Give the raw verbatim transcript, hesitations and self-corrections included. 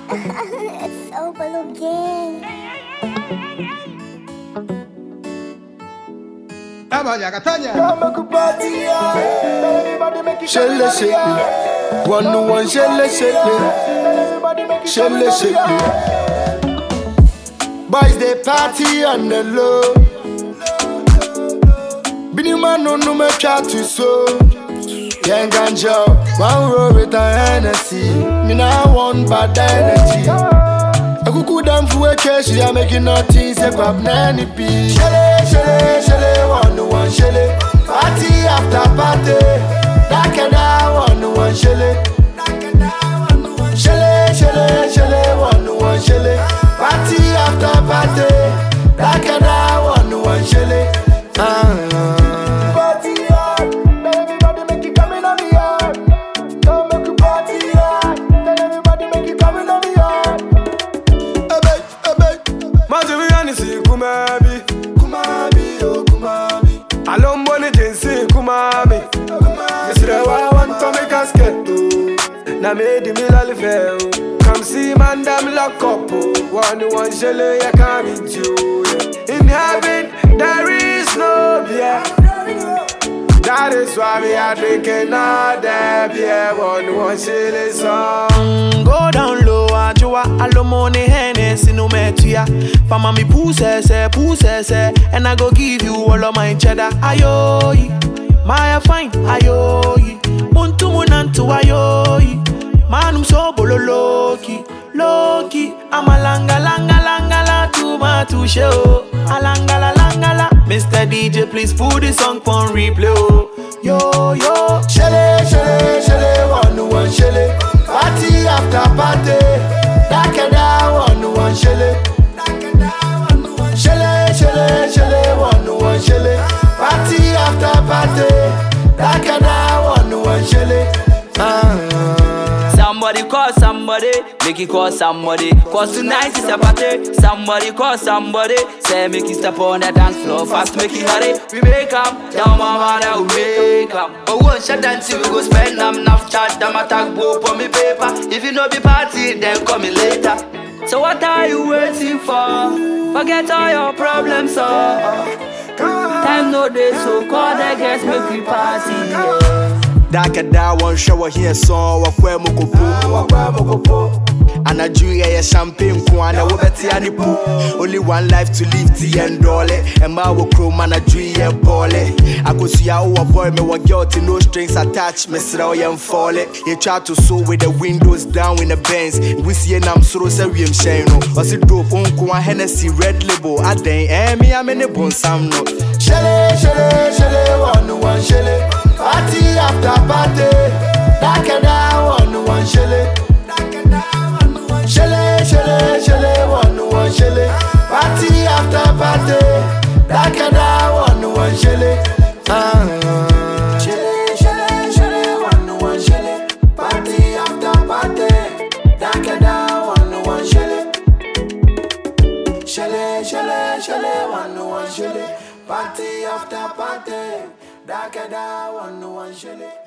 It's so balloon gang. Shelle shelle, one to one shelle shelle, shelle shelle. Boys they party on the low. Bini man no no me try to so. Young ganja, one roll with a Hennessy. Me now want bad energy. I could go down for a cash, I'm making nothing, say pop nanny pee. Shelle, shelle, shelle, one to one shelle. Party after party, that can I one to one shelle. Shelle, shelle, shelle, one to one shelle. Party after party, that can I one to one shelle. Party hard, let everybody make it coming on the yard. Don't make it party hard, let everybody make it coming on the yard. Ebe, ebe, Majumi yanisi kumabi, kumabi, oh kumabi. Alombo ni jinsi kumabi, Mister Wa want to make us get to. Na made me lalife. Come see man them lock up. One to one shelle ya come into. In heaven there is no beer. That is why we are drinking all the beer. One to one shelle song. Go down low, ajua alomoni Hennessy no metuya. Fama mi puse se, puse se, and I go give you all of my cheddar. Ayoyi, Maya fine, ayoyi, muntu munantu ayoyi. Manum so bolo loki, loki. I'm a langa langa langa la tuma to show. Alanga la langa la. Mister D J, please put this song on replay. Oh. Yo yo, shelle shelle shelle, one to one shelle. Party after party, that can I one to one shelle. Shelle shelle shelle, one to one shelle. Party after party, that can I one to one shelle. Somebody call somebody, make it call somebody. Cause tonight is a party. Somebody call somebody, say make it step on the dance floor fast, make it hurry. We make up, down my mother, we make up. But one shot dance, we go spend them enough chat, them attack book on me paper. If you know be party, then call me later. So what are you waiting for? Forget all your problems, so time no day, so call the guests, make we party. Yeah. Daka da one shower here so wakwe mokopo. And a jury a champagne kwana wo beti ani po. Only one life to live the end all. And ma wo chrome man a jury a ball. I go see ya o boy me wa girl to no strings attached. Me sra o yam fall. You try to sew with the windows down in the Benz. We see nam soro se wiem shine no. Was it dope unko a Hennessy red label. I den eh me am in the bon sam no. Shelle shelle shelle, one to one shelle. Party after party, that can I one to one shelle. Shelle shelle shelle, one to one shelle. Party after party, that can I one to one shelle. Shelle shelle shelle, one to one shelle. Party after party, that can I one to one shelle. Shelle shelle shelle, one to one shelle. Party after party, that can I one to one shelle.